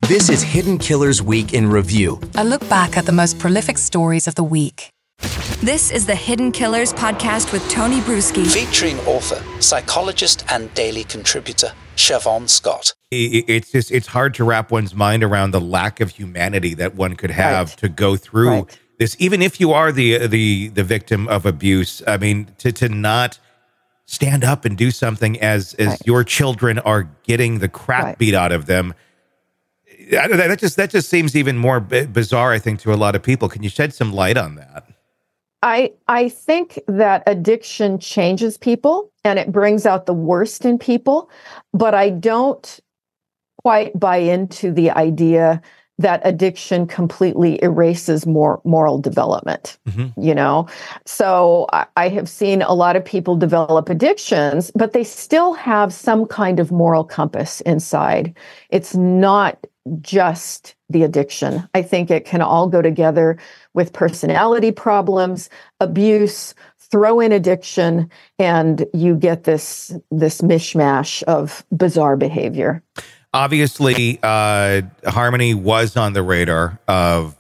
This is Hidden Killers Week in Review. A look back at the most prolific stories of the week. This is the Hidden Killers podcast with Tony Brueski. Featuring author, psychologist and daily contributor, Siobhan Scott. It's hard to wrap one's mind around the lack of humanity that one could have to go through this, even if you are the victim of abuse. I mean, to not stand up and do something as your children are getting the crap beat out of them. That just seems even more bizarre, I think, to a lot of people. Can you shed some light on that? I think that addiction changes people and it brings out the worst in people, but I don't quite buy into the idea that addiction completely erases moral development, you know? So I have seen a lot of people develop addictions, but they still have some kind of moral compass inside. It's not just the addiction. I think it can all go together with personality problems, abuse, throw in addiction, and you get this mishmash of bizarre behavior. Obviously, Harmony was on the radar of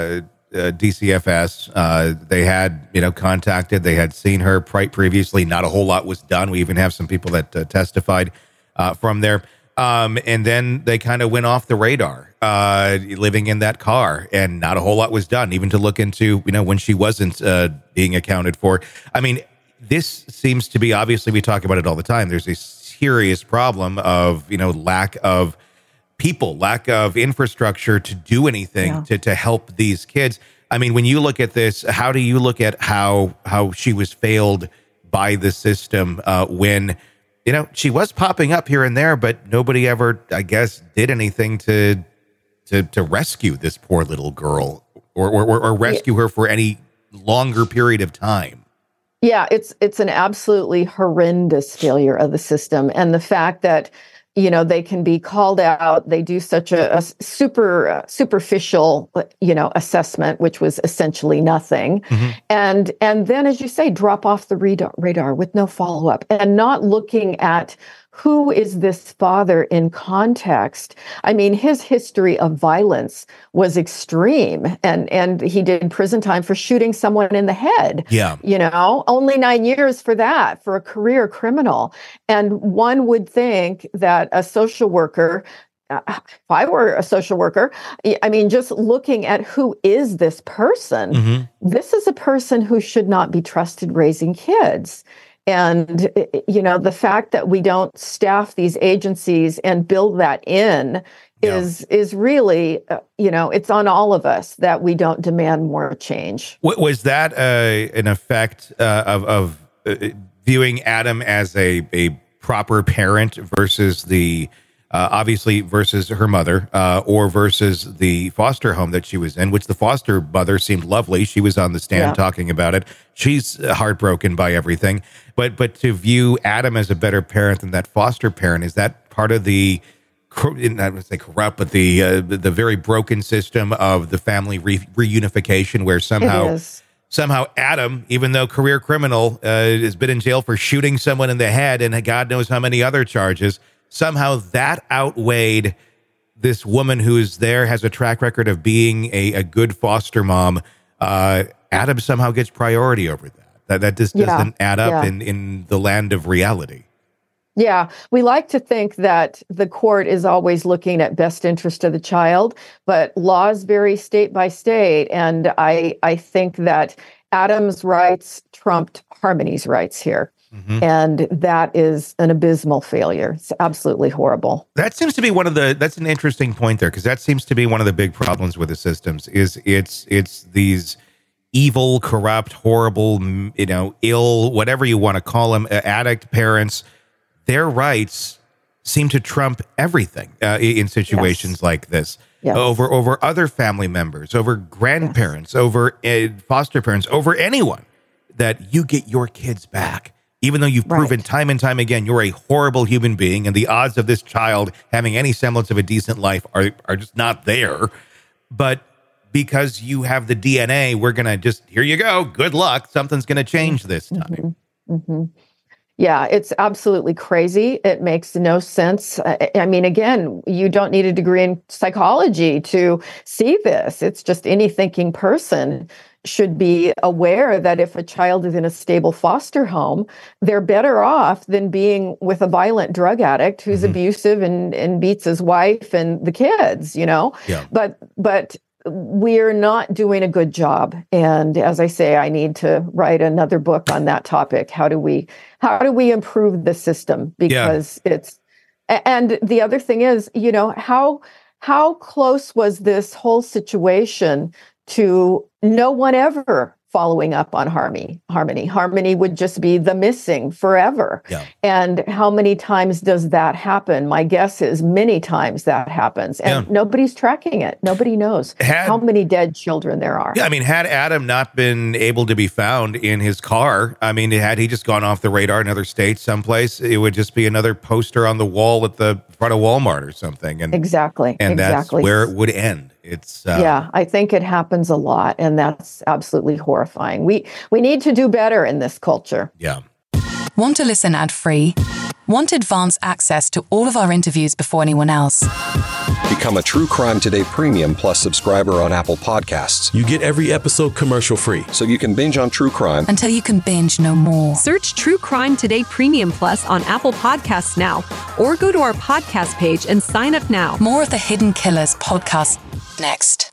DCFS. They had, contacted. They had seen her previously. Not a whole lot was done. We even have some people that testified from there. And then they kind of went off the radar, living in that car, and not a whole lot was done, even to look into, when she wasn't being accounted for. I mean, this seems to be, obviously, we talk about it all the time. There's a serious problem of, lack of people, lack of infrastructure to do anything to help these kids. I mean, when you look at this, how do you look at how she was failed by the system when she was popping up here and there, but nobody ever, I guess, did anything to rescue this poor little girl or rescue her for any longer period of time. Yeah, it's an absolutely horrendous failure of the system. And the fact that, they can be called out, they do such a superficial, assessment, which was essentially nothing. And then, as you say, drop off the radar with no follow-up and not looking at who is this father in context. I mean, his history of violence was extreme, and he did prison time for shooting someone in the head. Yeah. Only 9 years for that, for a career criminal. And one would think that a social worker, if I were a social worker, I mean, just looking at who is this person, this is a person who should not be trusted raising kids. And, the fact that we don't staff these agencies and build that in is really, it's on all of us that we don't demand more change. Was that an effect of viewing Adam as a proper parent versus versus her mother, or versus the foster home that she was in, which the foster mother seemed lovely. She was on the stand talking about it. She's heartbroken by everything. But to view Adam as a better parent than that foster parent, is that part of the, I would say corrupt, but the very broken system of the family reunification, where somehow Adam, even though career criminal, has been in jail for shooting someone in the head and God knows how many other charges, somehow that outweighed this woman who's there, has a track record of being a good foster mom. Adam somehow gets priority over that. That just doesn't add up in the land of reality. Yeah, we like to think that the court is always looking at best interest of the child, but laws vary state by state. And I think that Adam's rights trumped Harmony's rights here. And that is an abysmal failure. It's absolutely horrible. That seems to be that's an interesting point there, because that seems to be one of the big problems with the systems is it's these evil, corrupt, horrible, ill, whatever you want to call them, addict parents. Their rights seem to trump everything in situations like this. Over other family members, over grandparents, over foster parents, over anyone, that you get your kids back. Even though you've proven time and time again you're a horrible human being and the odds of this child having any semblance of a decent life are just not there. But because you have the DNA, we're going to just, here you go, good luck, something's going to change this time. Yeah, it's absolutely crazy. It makes no sense. I mean, again, you don't need a degree in psychology to see this. It's just any thinking person should be aware that if a child is in a stable foster home, they're better off than being with a violent drug addict who's abusive and beats his wife and the kids, you know? Yeah. But we're not doing a good job. And as I say, I need to write another book on that topic. How do we improve the system? Because and the other thing is, you know, how close was this whole situation to no one ever following up on Harmony? Harmony would just be the missing forever. Yeah. And how many times does that happen? My guess is many times that happens. And nobody's tracking it. Nobody knows how many dead children there are. Yeah, I mean, had Adam not been able to be found in his car, I mean, had he just gone off the radar in another state someplace, it would just be another poster on the wall at the front of Walmart or something. And exactly. That's where it would end. It's I think it happens a lot, and that's absolutely horrifying. We need to do better in this culture. Yeah. Want to listen ad-free? Want advanced access to all of our interviews before anyone else? Become a True Crime Today Premium Plus subscriber on Apple Podcasts. You get every episode commercial-free. So you can binge on true crime until you can binge no more. Search True Crime Today Premium Plus on Apple Podcasts now, or go to our podcast page and sign up now. More of the Hidden Killers podcast next.